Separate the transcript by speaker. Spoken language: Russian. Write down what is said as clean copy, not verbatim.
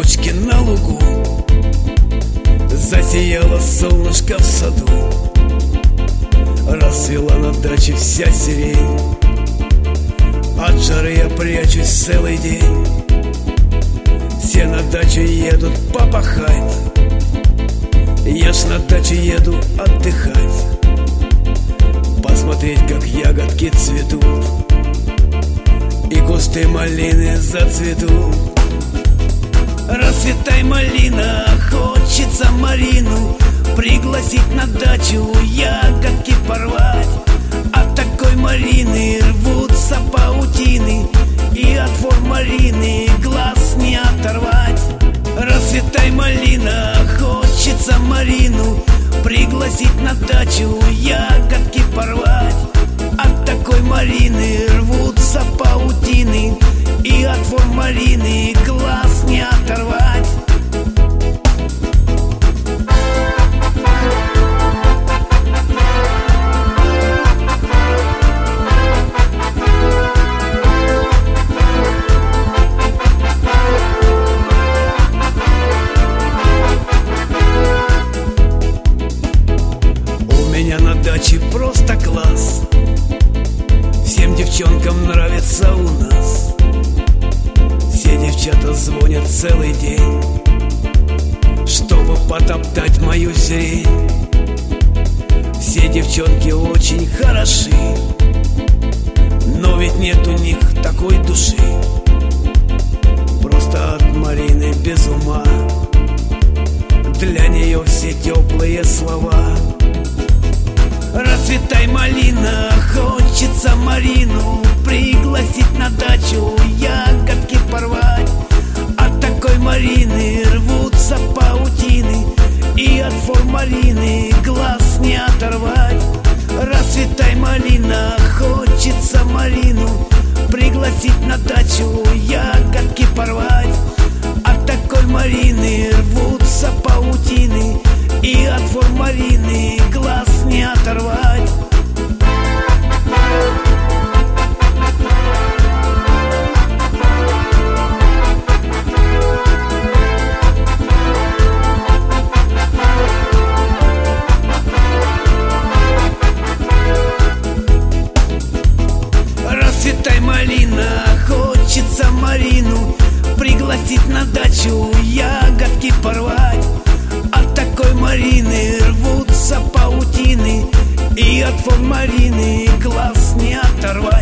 Speaker 1: цветочки на лугу, засияло солнышко в саду, расцвела на даче вся сирень. От жары я прячусь целый день. Все на дачу едут попахать, я ж на дачу еду отдыхать, посмотреть, как ягодки цветут и кусты малины зацветут. Расцветай, малина, хочется Марину пригласить на дачу, ягодки порвать. От такой малины рвутся паутины, и от форм малины глаз не оторвать. Расцветай, малина, хочется Марину пригласить на дачу, ягодки порвать. От такой малины рвутся паутины, и от форм малины глаз не оторвать. На даче просто класс, всем девчонкам нравится у нас. Все девчата звонят целый день, чтобы потоптать мою сирень. Все девчонки очень хороши, но ведь нет у них такой души. Просто от Марины без ума, для нее все теплые слова. Расцветай, малина, хочется Марину пригласить на дачу, ягодки порвать. От такой Марины рвутся паутины, и от форм малины глаз не оторвать. Расцветай, малина, хочется Марину пригласить на дачу, ягодки порвать. От такой Марины рвутся паутины, и от форм малины глаз не оторвать. Расцветай, малина, хочется Марину пригласить на дачу, ягодки порвать. От такой Марины рвутся паутины, и от форм малины глаз не оторвать.